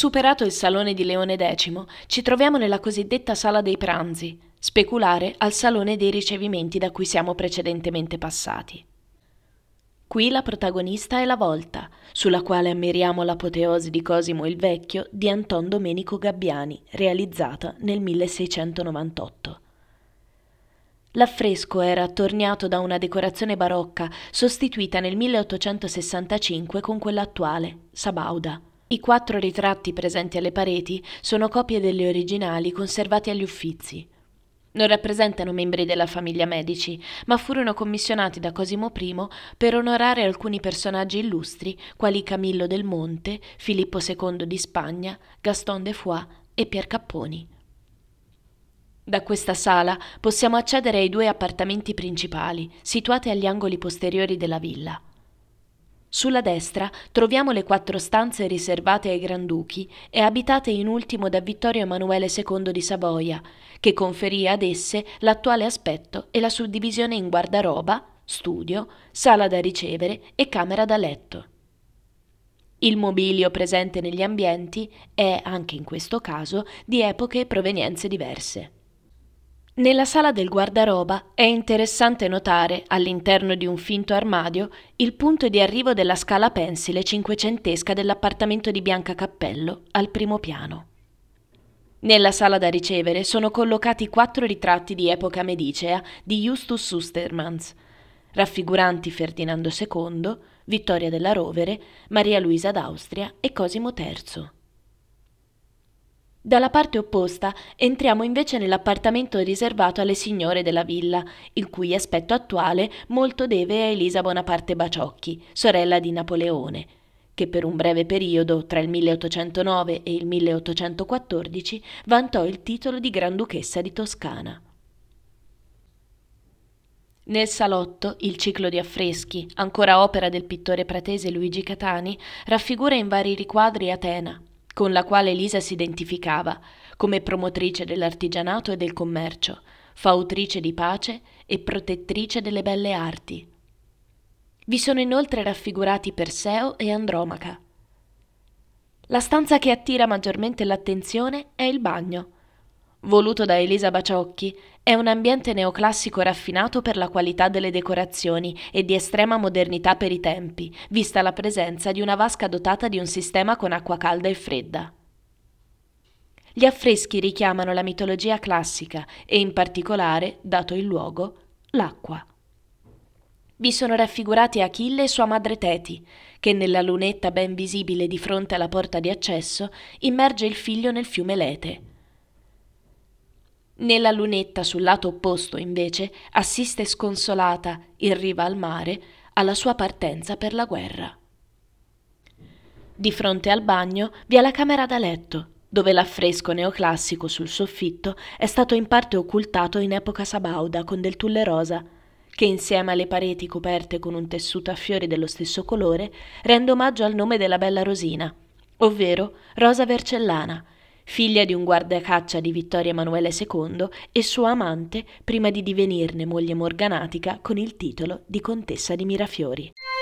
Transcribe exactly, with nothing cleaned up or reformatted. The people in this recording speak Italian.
Superato il salone di Leone X, ci troviamo nella cosiddetta sala dei pranzi, speculare al salone dei ricevimenti da cui siamo precedentemente passati. Qui la protagonista è la volta, sulla quale ammiriamo l'apoteosi di Cosimo il Vecchio di Anton Domenico Gabbiani, realizzata nel milleseicentonovantotto. L'affresco era attorniato da una decorazione barocca sostituita nel milleottocentosessantacinque con quella attuale, sabauda. I quattro ritratti presenti alle pareti sono copie delle originali conservati agli Uffizi. Non rappresentano membri della famiglia Medici, ma furono commissionati da Cosimo I per onorare alcuni personaggi illustri quali Camillo del Monte, Filippo secondo di Spagna, Gaston de Foix e Pier Capponi. Da questa sala possiamo accedere ai due appartamenti principali, situati agli angoli posteriori della villa. Sulla destra troviamo le quattro stanze riservate ai Granduchi e abitate in ultimo da Vittorio Emanuele secondo di Savoia, che conferì ad esse l'attuale aspetto e la suddivisione in guardaroba, studio, sala da ricevere e camera da letto. Il mobilio presente negli ambienti è, anche in questo caso, di epoche e provenienze diverse. Nella sala del guardaroba è interessante notare, all'interno di un finto armadio, il punto di arrivo della scala pensile cinquecentesca dell'appartamento di Bianca Cappello, al primo piano. Nella sala da ricevere sono collocati quattro ritratti di epoca medicea di Justus Sustermans, raffiguranti Ferdinando secondo, Vittoria della Rovere, Maria Luisa d'Austria e Cosimo terzo. Dalla parte opposta entriamo invece nell'appartamento riservato alle signore della villa, il cui aspetto attuale molto deve a Elisa Bonaparte Baciocchi, sorella di Napoleone, che per un breve periodo, tra il milleottocentonove e il milleottocentoquattordici, vantò il titolo di Granduchessa di Toscana. Nel salotto, il ciclo di affreschi, ancora opera del pittore pratese Luigi Catani, raffigura in vari riquadri Atena, con la quale Elisa si identificava come promotrice dell'artigianato e del commercio, fautrice di pace e protettrice delle belle arti. Vi sono inoltre raffigurati Perseo e Andromaca. La stanza che attira maggiormente l'attenzione è il bagno. Voluto da Elisa Baciocchi, è un ambiente neoclassico raffinato per la qualità delle decorazioni e di estrema modernità per i tempi, vista la presenza di una vasca dotata di un sistema con acqua calda e fredda. Gli affreschi richiamano la mitologia classica e in particolare, dato il luogo, l'acqua. Vi sono raffigurati Achille e sua madre Teti, che nella lunetta ben visibile di fronte alla porta di accesso immerge il figlio nel fiume Lete. Nella lunetta sul lato opposto, invece, assiste sconsolata, in riva al mare, alla sua partenza per la guerra. Di fronte al bagno vi è la camera da letto, dove l'affresco neoclassico sul soffitto è stato in parte occultato in epoca sabauda con del tulle rosa, che insieme alle pareti coperte con un tessuto a fiori dello stesso colore rende omaggio al nome della bella Rosina, ovvero Rosa Vercellana, figlia di un guardacaccia di Vittorio Emanuele secondo e sua amante prima di divenirne moglie morganatica con il titolo di Contessa di Mirafiori.